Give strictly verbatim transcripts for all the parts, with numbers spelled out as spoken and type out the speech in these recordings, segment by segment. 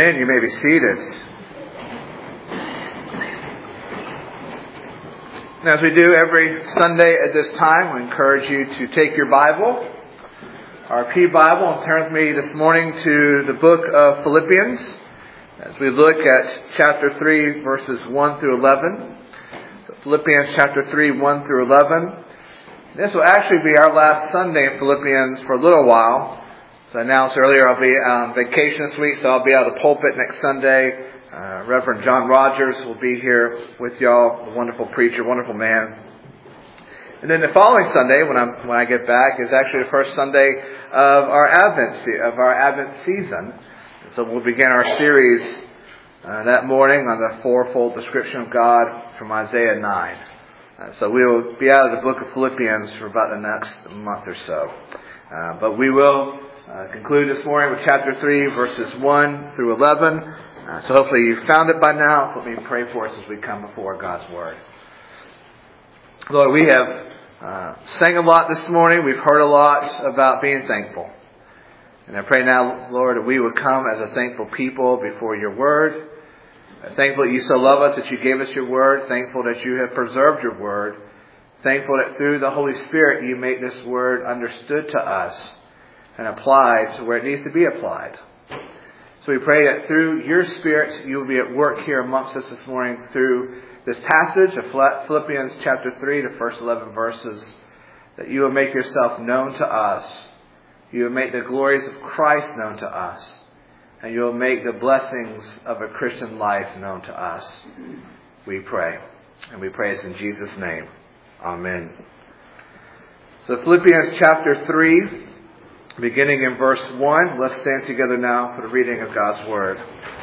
Amen. You may be seated. Now, as we do every Sunday at this time, we encourage you to take your Bible, our P Bible, and turn with me this morning to the book of Philippians as we look at chapter three, verses one through eleven. So Philippians chapter three, one through eleven. This will actually be our last Sunday in Philippians for a little while. As I announced earlier, I'll be on vacation this week, so I'll be out of the pulpit next Sunday. Uh, Reverend John Rogers will be here with y'all, a wonderful preacher, wonderful man. And then the following Sunday, when I'm when I get back, is actually the first Sunday of our Advent se- of our Advent season. So we'll begin our series uh, that morning on the fourfold description of God from Isaiah nine. Uh, so we will be out of the book of Philippians for about the next month or so. Uh, but we will uh, conclude this morning with chapter three, verses one through eleven. Uh, so hopefully you've found it by now. Let me pray for us as we come before God's Word. Lord, we have uh, sang a lot this morning. We've heard a lot about being thankful. And I pray now, Lord, that we would come as a thankful people before your Word. Uh, thankful that you so love us, that you gave us your Word. Thankful that you have preserved your Word. Thankful that through the Holy Spirit you make this Word understood to us and applied to where it needs to be applied. So we pray that through your Spirit, you will be at work here amongst us this morning through this passage of Philippians chapter three, the first eleven verses, that you will make yourself known to us. You will make the glories of Christ known to us. And you will make the blessings of a Christian life known to us. We pray. And we pray this in Jesus' name. Amen. So Philippians chapter three, beginning in verse one, let's stand together now for the reading of God's Word.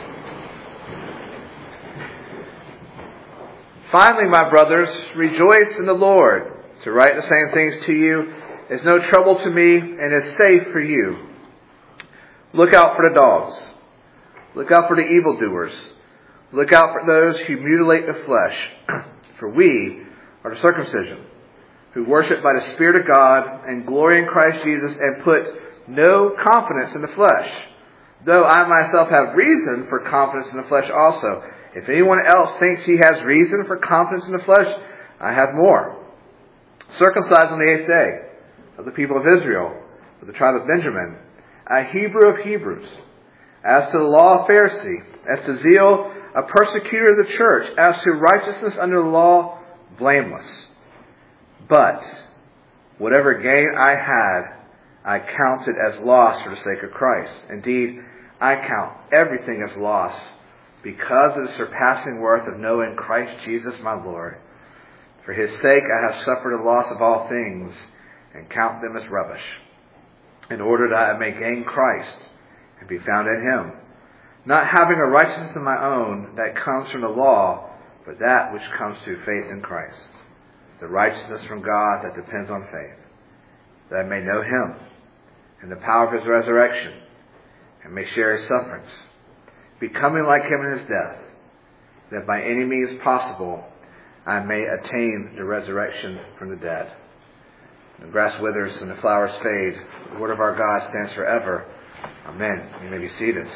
Finally, my brothers, rejoice in the Lord. To write the same things to you is no trouble to me and is safe for you. Look out for the dogs. Look out for the evildoers. Look out for those who mutilate the flesh. For we are the circumcision, who worship by the Spirit of God and glory in Christ Jesus and put no confidence in the flesh, though I myself have reason for confidence in the flesh also. If anyone else thinks he has reason for confidence in the flesh, I have more. Circumcised on the eighth day, of the people of Israel, of the tribe of Benjamin, a Hebrew of Hebrews, as to the law, a Pharisee, as to zeal, a persecutor of the church, as to righteousness under the law, blameless. But whatever gain I had, I counted as loss for the sake of Christ. Indeed, I count everything as loss because of the surpassing worth of knowing Christ Jesus my Lord. For his sake I have suffered the loss of all things and count them as rubbish, in order that I may gain Christ and be found in him, not having a righteousness of my own that comes from the law, but that which comes through faith in Christ, the righteousness from God that depends on faith, that I may know him and the power of his resurrection, and may share his sufferings, becoming like him in his death, that by any means possible I may attain the resurrection from the dead. The grass withers and the flowers fade. The word of our God stands forever. Amen. You may be seated.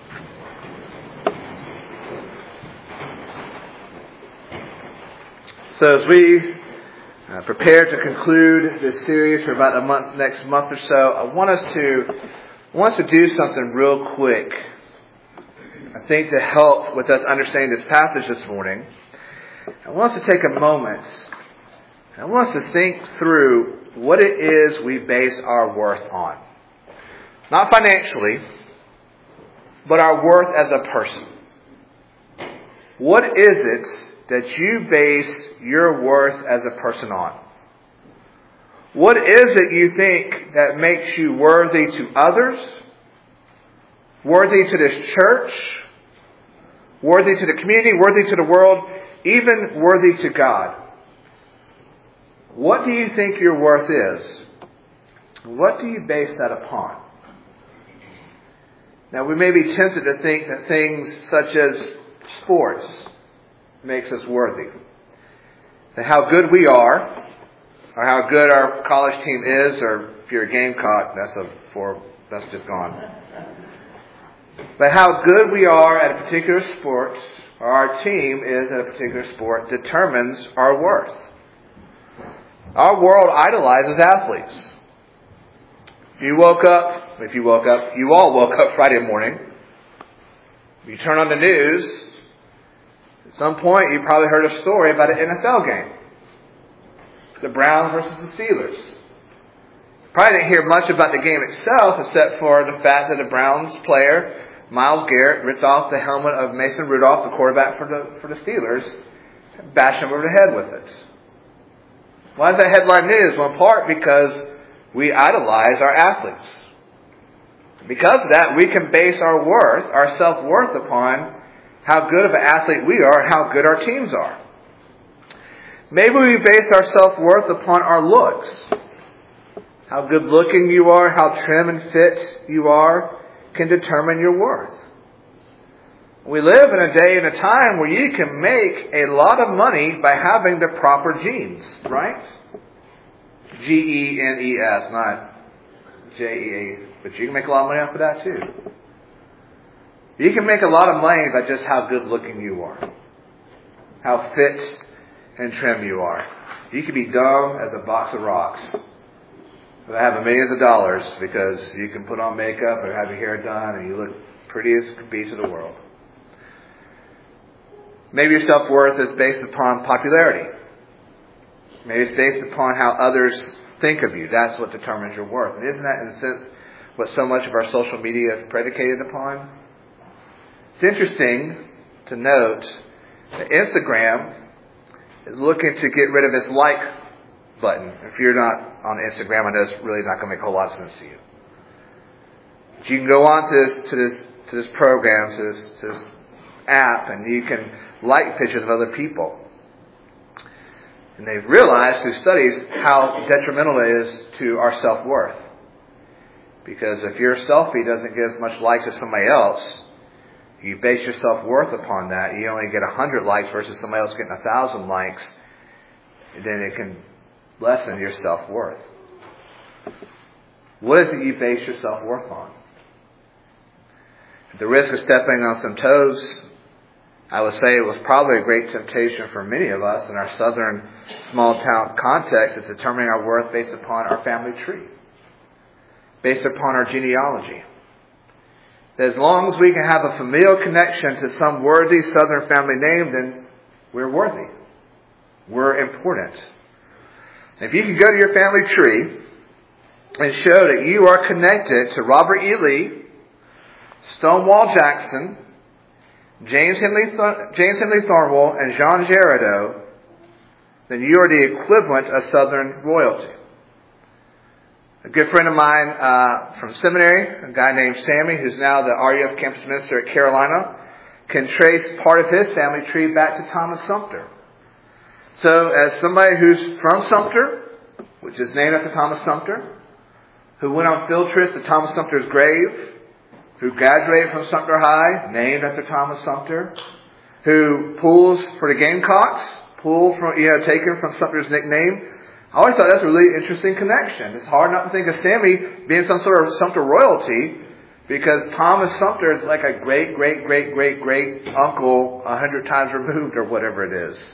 So as we Uh, prepared to conclude this series for about a month, next month or so, I want us to I want us to do something real quick. I think to help with us understanding this passage this morning, I want us to take a moment. I want us to think through what it is we base our worth on. Not financially, but our worth as a person. What is it that you base your worth as a person on? What is it you think that makes you worthy to others, worthy to this church, worthy to the community, worthy to the world, even worthy to God? What do you think your worth is? What do you base that upon? Now, we may be tempted to think that things such as sports makes us worthy. That how good we are, or how good our college team is, or if you're a Gamecock, that's a for that's just gone. But how good we are at a particular sport, or our team is at a particular sport, determines our worth. Our world idolizes athletes. If you woke up, if you woke up, you all woke up Friday morning, you turn on the news, at some point you probably heard a story about an N F L game. The Browns versus the Steelers. Probably didn't hear much about the game itself, except for the fact that the Browns player, Myles Garrett, ripped off the helmet of Mason Rudolph, the quarterback for the for the Steelers, and bashed him over the head with it. Why is that headline news? Well, in part because we idolize our athletes. Because of that, we can base our worth, our self-worth, upon how good of an athlete we are and how good our teams are. Maybe we base our self-worth upon our looks. How good looking you are, how trim and fit you are, can determine your worth. We live in a day and a time where you can make a lot of money by having the proper genes, right? G E N E S, not J E A. But you can make a lot of money off of that too. You can make a lot of money by just how good looking you are. How fit and trim you are. You can be dumb as a box of rocks. But have millions of dollars because you can put on makeup or have your hair done and you look pretty as can be to the world. Maybe your self-worth is based upon popularity. Maybe it's based upon how others think of you. That's what determines your worth. And isn't that, in a sense, what so much of our social media is predicated upon? It's interesting to note that Instagram is looking to get rid of its like button. If you're not on Instagram, I know it's really not going to make a whole lot of sense to you. But you can go on to this to this to this program, to this, to this app, and you can like pictures of other people. And they've realized through studies how detrimental it is to our self-worth. Because if your selfie doesn't get as much likes as somebody else, you base your self-worth upon that. You only get one hundred likes versus somebody else getting one thousand likes. Then it can lessen your self-worth. What is it you base your self-worth on? At the risk of stepping on some toes, I would say it was probably a great temptation for many of us in our southern small town context is determining our worth based upon our family tree, based upon our genealogy. That as long as we can have a familial connection to some worthy southern family name, then we're worthy. We're important. If you can go to your family tree and show that you are connected to Robert E. Lee, Stonewall Jackson, James Henry, Th- James Henry Thornwell, and Jean Giraudoux, then you are the equivalent of Southern royalty. A good friend of mine uh, from seminary, a guy named Sammy, who's now the R U F campus minister at Carolina, can trace part of his family tree back to Thomas Sumter. So as somebody who's from Sumter, which is named after Thomas Sumter, who went on field trips to Thomas Sumter's grave, who graduated from Sumter High, named after Thomas Sumter, who pulls for the Gamecocks, pulled from, you know, taken from Sumter's nickname. I always thought that's a really interesting connection. It's hard not to think of Sammy being some sort of Sumter royalty because Thomas Sumter is like a great, great, great, great, great uncle a hundred times removed or whatever it is.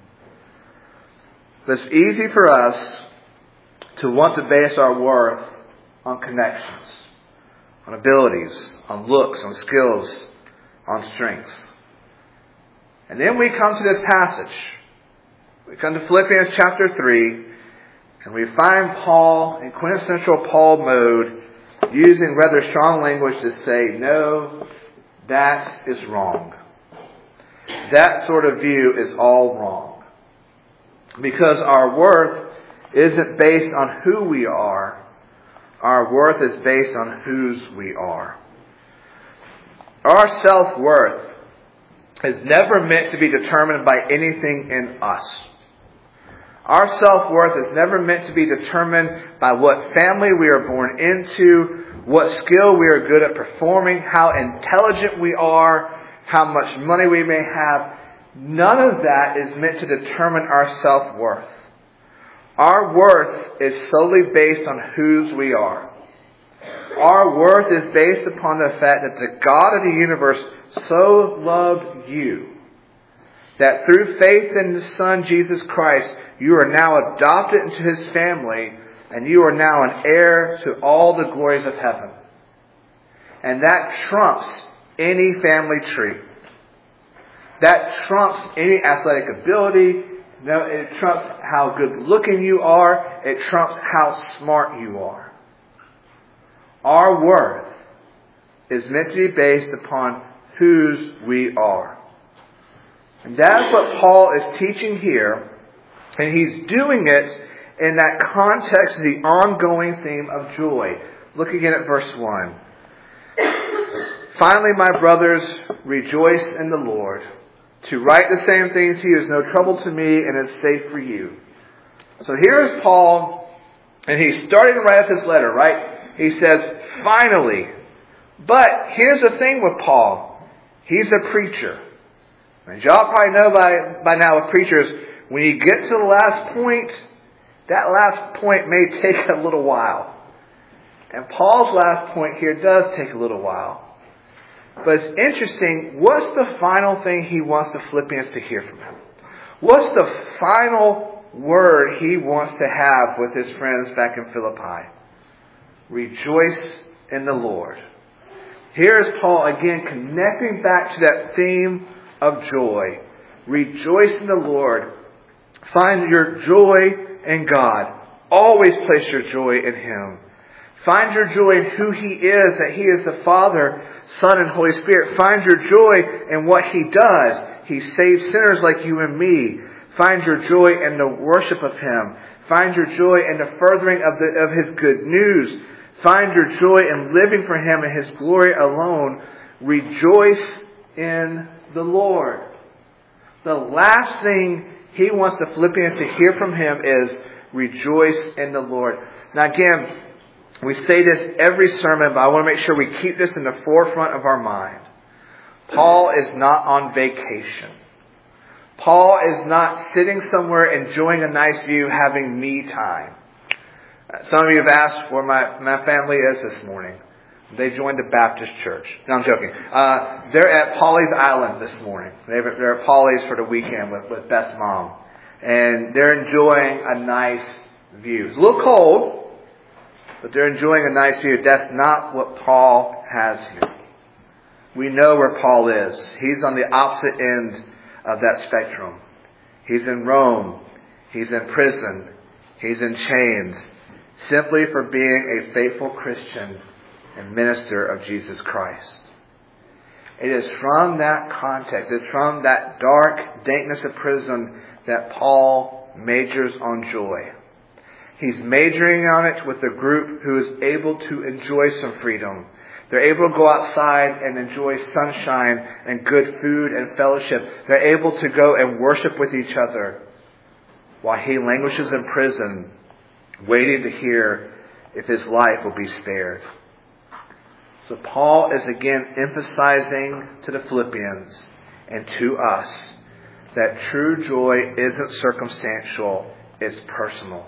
But it's easy for us to want to base our worth on connections, on abilities, on looks, on skills, on strengths. And then we come to this passage. We come to Philippians chapter three, and we find Paul in quintessential Paul mode, using rather strong language to say, no, that is wrong. That sort of view is all wrong. Because our worth isn't based on who we are. Our worth is based on whose we are. Our self-worth is never meant to be determined by anything in us. Our self-worth is never meant to be determined by what family we are born into, what skill we are good at performing, how intelligent we are, how much money we may have. None of that is meant to determine our self-worth. Our worth is solely based on whose we are. Our worth is based upon the fact that the God of the universe so loved you that through faith in the Son, Jesus Christ, you are now adopted into His family, and you are now an heir to all the glories of heaven. And that trumps any family tree. That trumps any athletic ability. No, it trumps how good looking you are. It trumps how smart you are. Our worth is meant to be based upon whose we are. And that's what Paul is teaching here. And he's doing it in that context of the ongoing theme of joy. Look again at verse one. Finally, my brothers, rejoice in the Lord. To write the same things to you is no trouble to me and is safe for you. So here's Paul, and he's starting to write up his letter, right? He says, finally. But here's the thing with Paul. He's a preacher. And y'all probably know by, by now with preachers, when you get to the last point, that last point may take a little while. And Paul's last point here does take a little while. But it's interesting, what's the final thing he wants the Philippians to hear from him? What's the final word he wants to have with his friends back in Philippi? Rejoice in the Lord. Here is Paul again connecting back to that theme of joy. Rejoice in the Lord. Find your joy in God. Always place your joy in Him. Find your joy in who He is, that He is the Father, Son, and Holy Spirit. Find your joy in what He does. He saves sinners like you and me. Find your joy in the worship of Him. Find your joy in the furthering of, the, of His good news. Find your joy in living for Him and His glory alone. Rejoice in the Lord. The last thing he wants the Philippians to hear from him is rejoice in the Lord. Now again, we say this every sermon, but I want to make sure we keep this in the forefront of our mind. Paul is not on vacation. Paul is not sitting somewhere enjoying a nice view, having me time. Some of you have asked where my, my family is this morning. They joined the Baptist church. No, I'm joking. Uh, they're at Pawleys Island this morning. They're, they're at Pawleys for the weekend with, with Beth's mom. And they're enjoying a nice view. It's a little cold, but they're enjoying a nice view. That's not what Paul has here. We know where Paul is. He's on the opposite end of that spectrum. He's in Rome. He's in prison. He's in chains. Simply for being a faithful Christian and minister of Jesus Christ. It is from that context, it's from that dark dankness of prison that Paul majors on joy. He's majoring on it with a group who is able to enjoy some freedom. They're able to go outside and enjoy sunshine and good food and fellowship. They're able to go and worship with each other while he languishes in prison, waiting to hear if his life will be spared. So Paul is again emphasizing to the Philippians and to us that true joy isn't circumstantial, it's personal.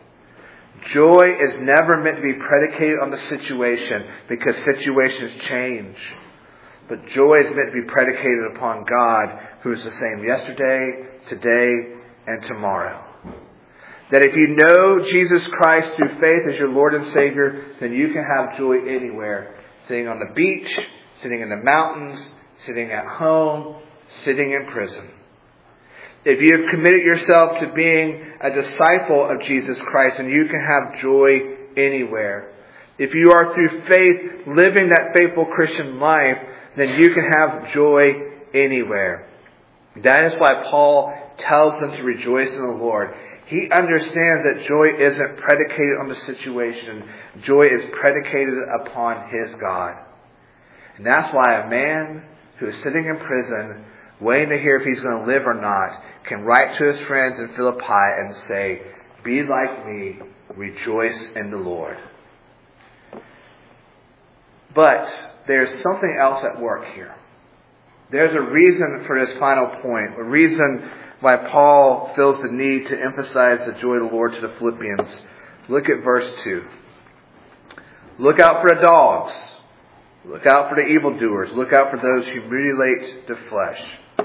Joy is never meant to be predicated on the situation because situations change. But joy is meant to be predicated upon God, who is the same yesterday, today, and tomorrow. That if you know Jesus Christ through faith as your Lord and Savior, then you can have joy anywhere. Sitting on the beach, sitting in the mountains, sitting at home, sitting in prison. If you have committed yourself to being a disciple of Jesus Christ, then you can have joy anywhere. If you are through faith living that faithful Christian life, then you can have joy anywhere. That is why Paul tells them to rejoice in the Lord. He understands that joy isn't predicated on the situation. Joy is predicated upon his God. And that's why a man who is sitting in prison, waiting to hear if he's going to live or not, can write to his friends in Philippi and say, "Be like me, rejoice in the Lord." But there's something else at work here. There's a reason for this final point, a reason why Paul feels the need to emphasize the joy of the Lord to the Philippians. Look at verse two. Look out for the dogs. Look out for the evildoers. Look out for those who mutilate the flesh.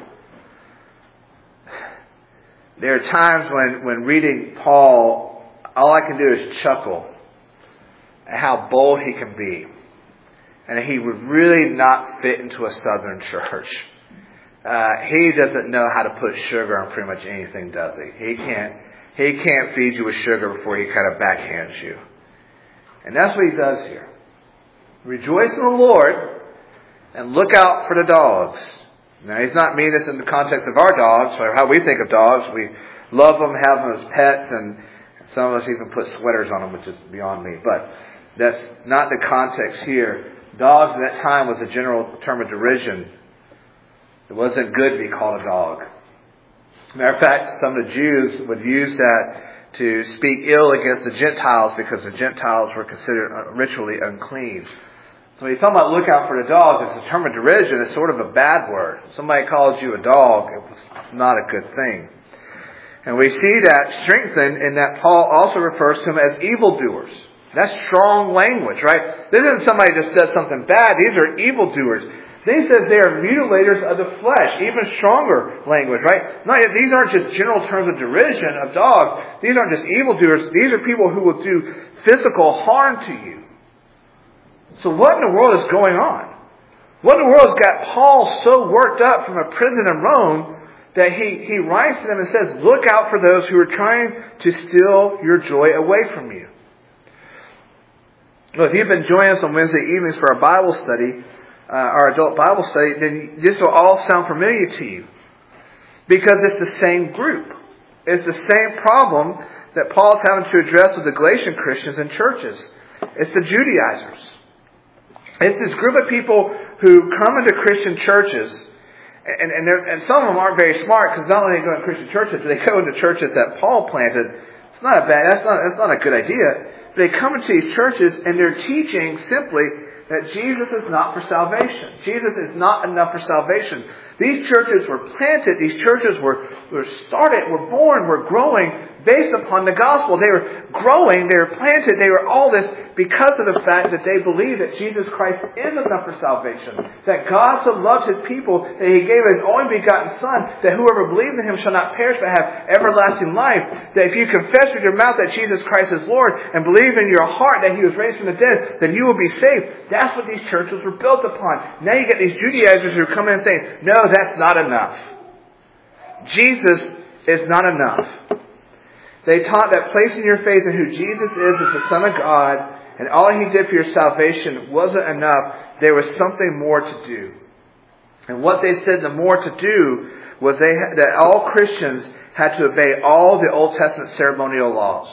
There are times when, when reading Paul, all I can do is chuckle at how bold he can be. And he would really not fit into a southern church. Uh, he doesn't know how to put sugar on pretty much anything, does he? He can't, he can't feed you with sugar before he kind of backhands you. And that's what he does here. Rejoice in the Lord and look out for the dogs. Now, he's not meaning this in the context of our dogs, or how we think of dogs. We love them, have them as pets, and some of us even put sweaters on them, which is beyond me. But that's not the context here. Dogs at that time was a general term of derision. It wasn't good to be called a dog. Matter of fact, some of the Jews would use that to speak ill against the Gentiles because the Gentiles were considered ritually unclean. So when you talk about look out for the dogs, it's a term of derision. It's sort of a bad word. Somebody calls you a dog, it was not a good thing. And we see that strengthened in that Paul also refers to them as evildoers. That's strong language, right? This isn't somebody that just does something bad. These are evildoers. Then he says they are mutilators of the flesh. Even stronger language, right? Not, these aren't just general terms of derision of dogs. These aren't just evildoers. These are people who will do physical harm to you. So what in the world is going on? What in the world has got Paul so worked up from a prison in Rome that he, he writes to them and says, look out for those who are trying to steal your joy away from you. Well, if you've been joining us on Wednesday evenings for our Bible study, uh, our adult Bible study, then this will all sound familiar to you. Because it's the same group. It's the same problem that Paul's having to address with the Galatian Christians and churches. It's the Judaizers. It's this group of people who come into Christian churches, and and, and some of them aren't very smart because not only do they go into Christian churches, but they go into churches that Paul planted. It's not a bad, that's not, that's not a good idea. They come into these churches and they're teaching simply that Jesus is not for salvation. Jesus is not enough for salvation. These churches were planted, these churches were, were started, were born, were growing based upon the gospel. They were growing, they were planted, they were all this because of the fact that they believed that Jesus Christ is enough for salvation. That God so loved His people that He gave His only begotten Son, that whoever believes in Him shall not perish but have everlasting life. That if you confess with your mouth that Jesus Christ is Lord and believe in your heart that He was raised from the dead, then you will be saved. That's what these churches were built upon. Now you get these Judaizers who come in and say, no, that's not enough. Jesus is not enough. They taught that placing your faith in who Jesus is as the Son of God and all He did for your salvation wasn't enough. There was something more to do. And what they said the more to do was they had, that all Christians had to obey all the Old Testament ceremonial laws.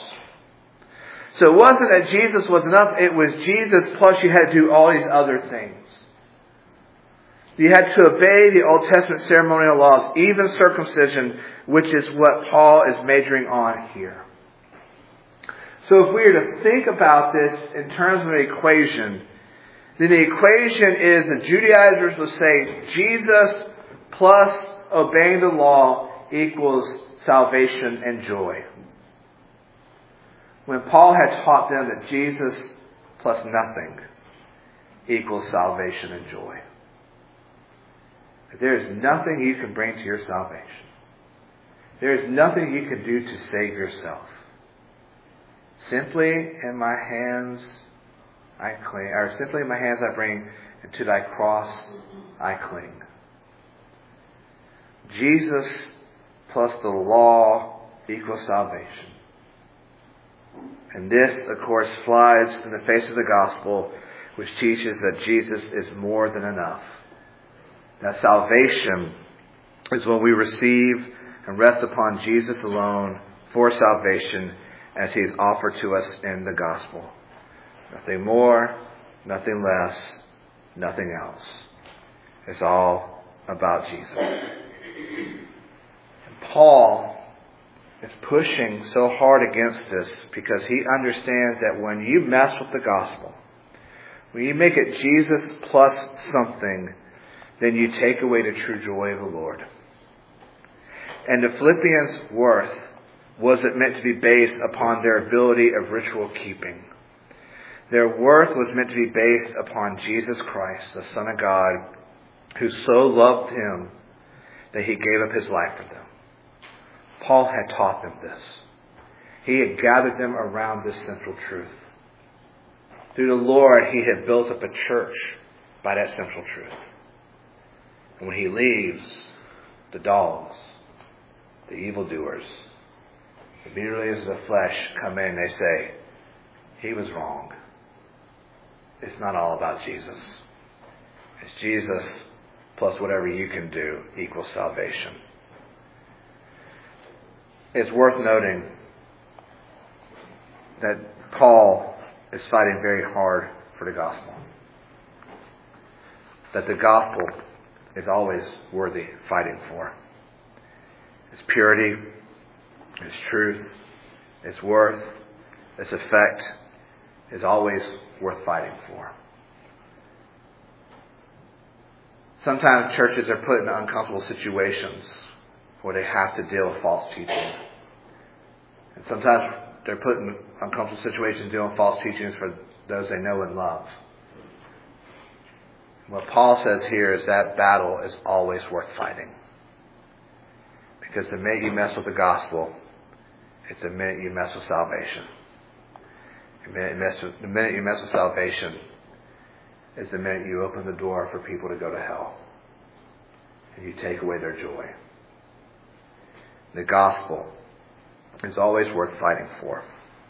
So it wasn't that Jesus was enough. It was Jesus plus you had to do all these other things. You had to obey the Old Testament ceremonial laws, even circumcision, which is what Paul is majoring on here. So if we were to think about this in terms of an equation, then the equation is the Judaizers will say Jesus plus obeying the law equals salvation and joy. When Paul had taught them that Jesus plus nothing equals salvation and joy. There is nothing you can bring to your salvation. There is nothing you can do to save yourself. Simply in my hands I cling, or simply in my hands I bring, and to thy cross I cling. Jesus plus the law equals salvation. And this, of course, flies in the face of the gospel, which teaches that Jesus is more than enough. That salvation is when we receive and rest upon Jesus alone for salvation as He is offered to us in the gospel. Nothing more, nothing less, nothing else. It's all about Jesus. And Paul is pushing so hard against this because he understands that when you mess with the gospel, when you make it Jesus plus something, then you take away the true joy of the Lord. And the Philippians' worth wasn't meant to be based upon their ability of ritual keeping. Their worth was meant to be based upon Jesus Christ, the Son of God, who so loved him that he gave up his life for them. Paul had taught them this. He had gathered them around this central truth. Through the Lord, he had built up a church by that central truth. And when he leaves, the dogs, the evildoers, the mutilators of the flesh come in and they say, he was wrong. It's not all about Jesus. It's Jesus plus whatever you can do equals salvation. It's worth noting that Paul is fighting very hard for the gospel. That the gospel is always worthy fighting for. Its purity, its truth, its worth, its effect is always worth fighting for. Sometimes churches are put in uncomfortable situations where they have to deal with false teaching. And sometimes they're put in uncomfortable situations dealing with false teachings for those they know and love. What Paul says here is that battle is always worth fighting. Because the minute you mess with the gospel, it's the minute you mess with salvation. The minute you mess with, the minute you mess with salvation is the minute you open the door for people to go to hell. And you take away their joy. The gospel is always worth fighting for.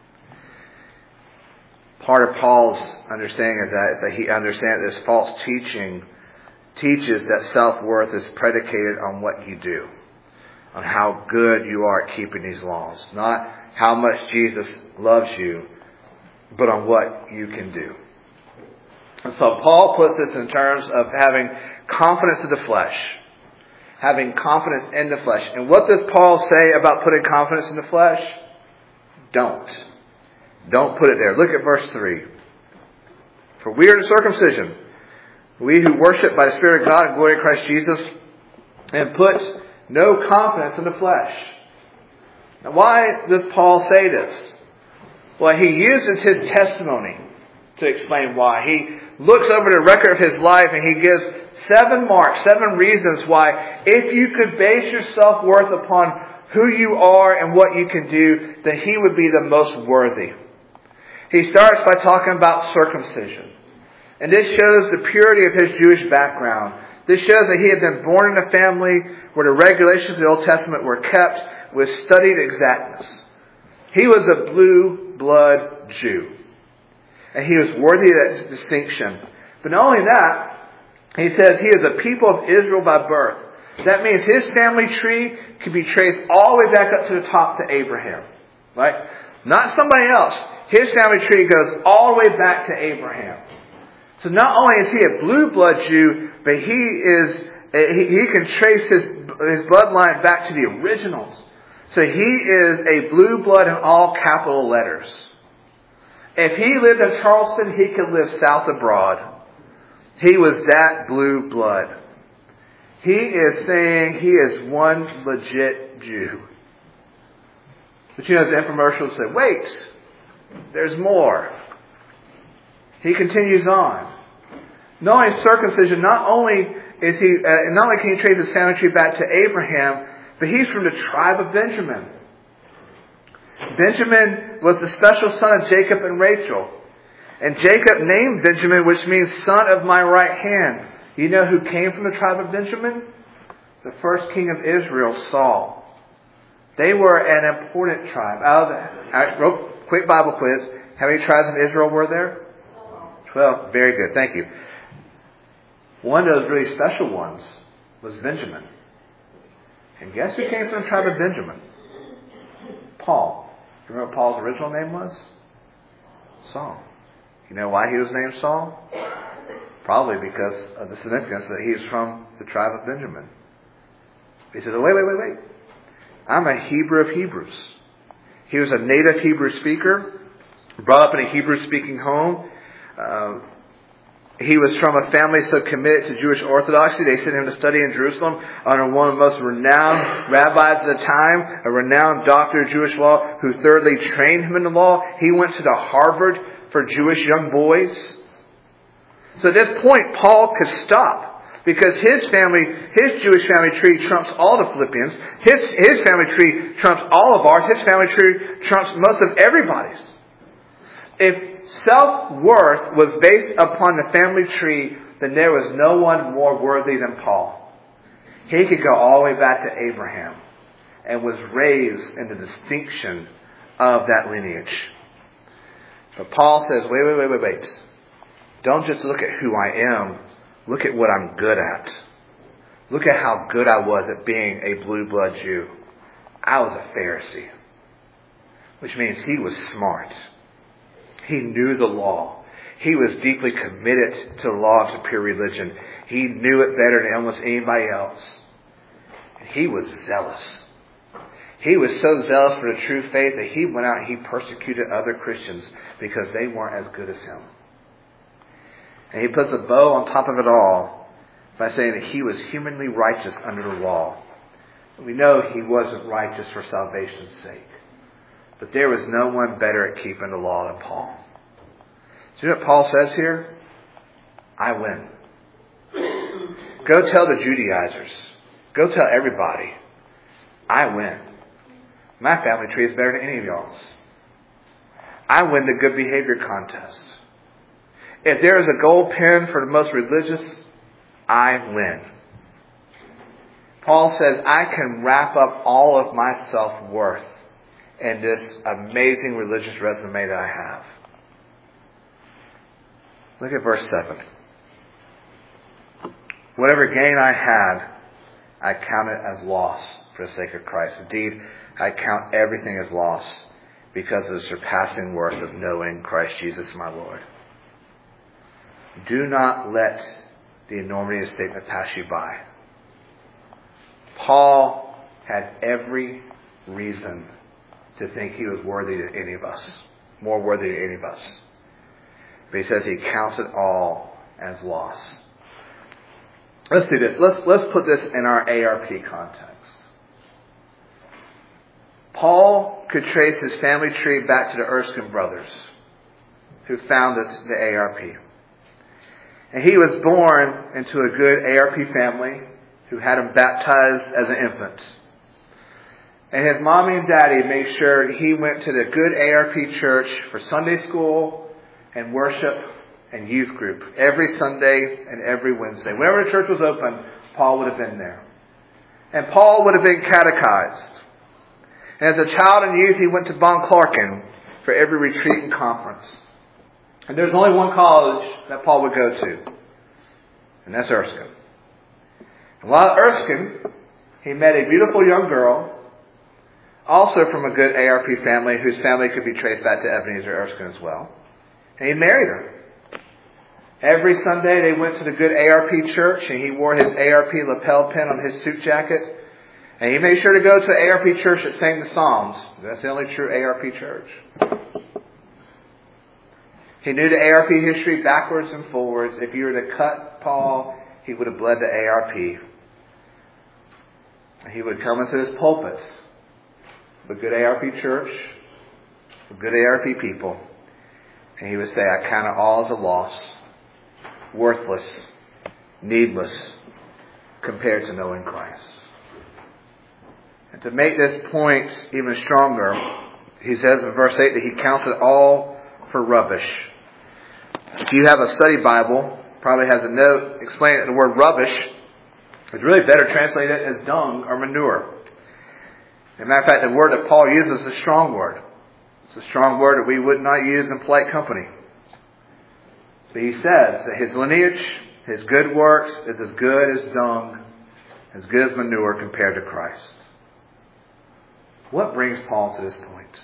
Part of Paul's understanding of that is that he understands this false teaching teaches that self-worth is predicated on what you do, on how good you are at keeping these laws. Not how much Jesus loves you, but on what you can do. And so Paul puts this in terms of having confidence in the flesh. Having confidence in the flesh. And what does Paul say about putting confidence in the flesh? Don't. Don't put it there. Look at verse three. For we are the circumcision, we who worship by the Spirit of God and glory in Christ Jesus, and put no confidence in the flesh. Now why does Paul say this? Well, he uses his testimony to explain why. He looks over the record of his life and he gives seven marks, seven reasons why if you could base your self-worth upon who you are and what you can do, then he would be the most worthy. He starts by talking about circumcision. And this shows the purity of his Jewish background. This shows that he had been born in a family where the regulations of the Old Testament were kept with studied exactness. He was a blue blood Jew. And he was worthy of that distinction. But not only that, he says he is a people of Israel by birth. That means his family tree can be traced all the way back up to the top to Abraham. Right? Not somebody else. His family tree goes all the way back to Abraham. So not only is he a blue blood Jew, but he is he, he can trace his his bloodline back to the originals. So he is a blue blood in all capital letters. If he lived in Charleston, he could live south of Broad. He was that blue blood. He is saying he is one legit Jew. But you know, the infomercials say, wait, there's more. He continues on. Not only circumcision, not only is he, uh, not only can he trace his family tree back to Abraham, but he's from the tribe of Benjamin. Benjamin was the special son of Jacob and Rachel. And Jacob named Benjamin, which means son of my right hand. You know who came from the tribe of Benjamin? The first king of Israel, Saul. They were an important tribe. Out of the, real quick Bible quiz. How many tribes in Israel were there? Twelve. Very good. Thank you. One of those really special ones was Benjamin. And guess who came from the tribe of Benjamin? Paul. You remember what Paul's original name was? Saul. You know why he was named Saul? Probably because of the significance that he's from the tribe of Benjamin. He said, wait, wait, wait, wait. I'm a Hebrew of Hebrews. He was a native Hebrew speaker, brought up in a Hebrew-speaking home. Uh, He was from a family so committed to Jewish orthodoxy, they sent him to study in Jerusalem under one of the most renowned rabbis at the time, a renowned doctor of Jewish law who thoroughly trained him in the law. He went to the Harvard for Jewish young boys. So at this point, Paul could stop because his family, his Jewish family tree trumps all the Philippians. His, his family tree trumps all of ours. His family tree trumps most of everybody's. If self-worth was based upon the family tree, then there was no one more worthy than Paul. He could go all the way back to Abraham and was raised in the distinction of that lineage. But Paul says, wait, wait, wait, wait, wait. Don't just look at who I am. Look at what I'm good at. Look at how good I was at being a blue blood Jew. I was a Pharisee, which means he was smart. He knew the law. He was deeply committed to the law and to pure religion. He knew it better than almost anybody else. And he was zealous. He was so zealous for the true faith that he went out and he persecuted other Christians because they weren't as good as him. And he puts a bow on top of it all by saying that he was humanly righteous under the law. We know he wasn't righteous for salvation's sake. But there was no one better at keeping the law than Paul. See what Paul says here? I win. Go tell the Judaizers. Go tell everybody. I win. My family tree is better than any of y'all's. I win the good behavior contest. If there is a gold pen for the most religious, I win. Paul says, I can wrap up all of my self-worth in this amazing religious resume that I have. Look at verse seven. Whatever gain I had, I count it as loss for the sake of Christ. Indeed, I count everything as loss because of the surpassing worth of knowing Christ Jesus my Lord. Do not let the enormity of the statement pass you by. Paul had every reason to think he was worthy than any of us. More worthy than any of us. But he says he counts it all as loss. Let's do this. Let's, let's put this in our A R P context. Paul could trace his family tree back to the Erskine brothers who founded the A R P. And he was born into a good A R P family who had him baptized as an infant. And his mommy and daddy made sure he went to the good A R P church for Sunday school and worship and youth group every Sunday and every Wednesday. Whenever the church was open, Paul would have been there. And Paul would have been catechized. And as a child and youth, he went to Bon Clarkin for every retreat and conference. And there's only one college that Paul would go to. And that's Erskine. And while at Erskine, he met a beautiful young girl, also from a good A R P family, whose family could be traced back to Ebenezer Erskine as well. And he married her. Every Sunday they went to the good A R P church, and he wore his A R P lapel pin on his suit jacket. And he made sure to go to an A R P church that sang the Psalms. That's the only true A R P church. He knew the A R P history backwards and forwards. If you were to cut Paul, he would have bled to A R P. He would come into his pulpit with good A R P church, with good A R P people. And he would say, I count it all as a loss, worthless, needless, compared to knowing Christ. And to make this point even stronger, he says in verse eight that he counts it all for rubbish. If you have a study Bible, probably has a note explaining that the word rubbish is really better translated as dung or manure. As a matter of fact, the word that Paul uses is a strong word. It's a strong word that we would not use in polite company. But he says that his lineage, his good works, is as good as dung, as good as manure compared to Christ. What brings Paul to this point?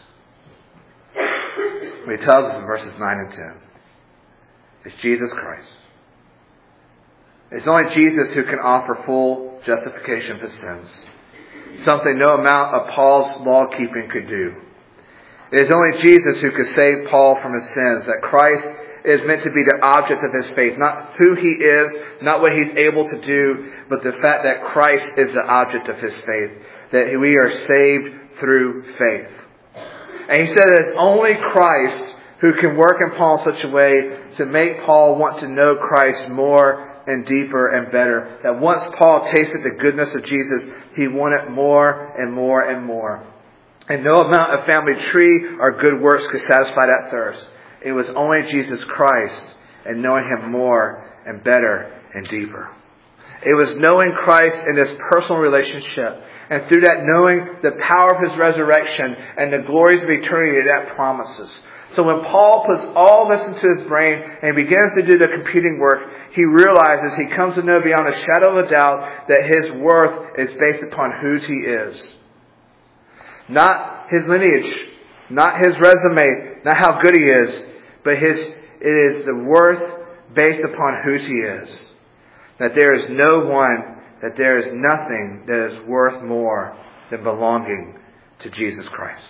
Well, he tells us in verses nine and ten. It's Jesus Christ. It's only Jesus who can offer full justification for sins. Something no amount of Paul's law-keeping could do. It is only Jesus who could save Paul from his sins. That Christ is meant to be the object of his faith. Not who he is, not what he's able to do, but the fact that Christ is the object of his faith. That we are saved through faith. And he said that it's only Christ who can work in Paul in such a way to make Paul want to know Christ more and deeper and better. That once Paul tasted the goodness of Jesus, he wanted more and more and more. And no amount of family tree or good works could satisfy that thirst. It was only Jesus Christ and knowing him more and better and deeper. It was knowing Christ in this personal relationship. And through that knowing the power of his resurrection and the glories of eternity that promises. So when Paul puts all this into his brain and begins to do the computing work, he realizes, he comes to know beyond a shadow of a doubt that his worth is based upon whose he is. Not his lineage, not his resume, not how good he is, but his, it is the worth based upon whose he is. That there is no one, that there is nothing that is worth more than belonging to Jesus Christ.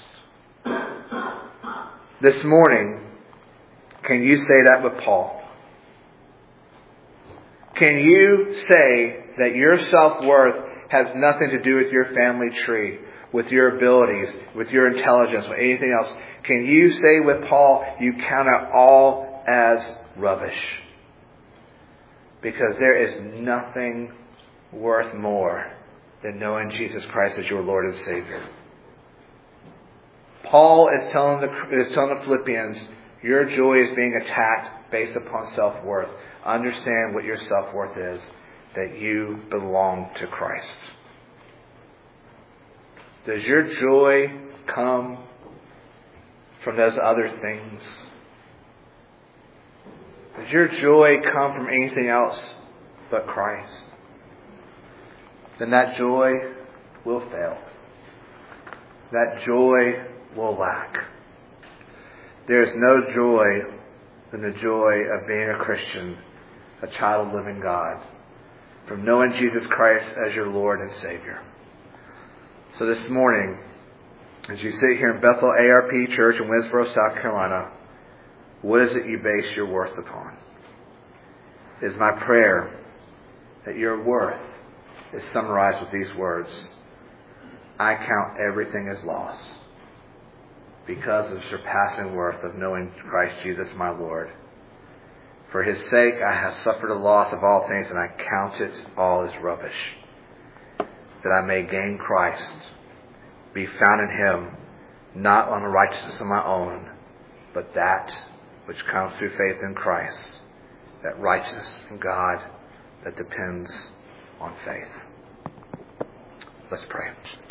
This morning, can you say that with Paul? Can you say that your self-worth has nothing to do with your family tree, with your abilities, with your intelligence, with anything else? Can you say with Paul, you count it all as rubbish? Because there is nothing worth more than knowing Jesus Christ as your Lord and Savior. Paul is telling the, is telling the Philippians, your joy is being attacked based upon self-worth. Understand what your self-worth is, that you belong to Christ. Does your joy come from those other things? Does your joy come from anything else but Christ? Then that joy will fail. That joy will lack. There is no joy than the joy of being a Christian, a child of the living God, from knowing Jesus Christ as your Lord and Savior. So this morning, as you sit here in Bethel A R P Church in Winsboro, South Carolina, what is it you base your worth upon? It is my prayer that your worth is summarized with these words. I count everything as loss because of the surpassing worth of knowing Christ Jesus my Lord. For his sake I have suffered a loss of all things, and I count it all as rubbish, that I may gain Christ, be found in him, not on the righteousness of my own, but that which comes through faith in Christ, that righteousness from God that depends on faith. Let's pray.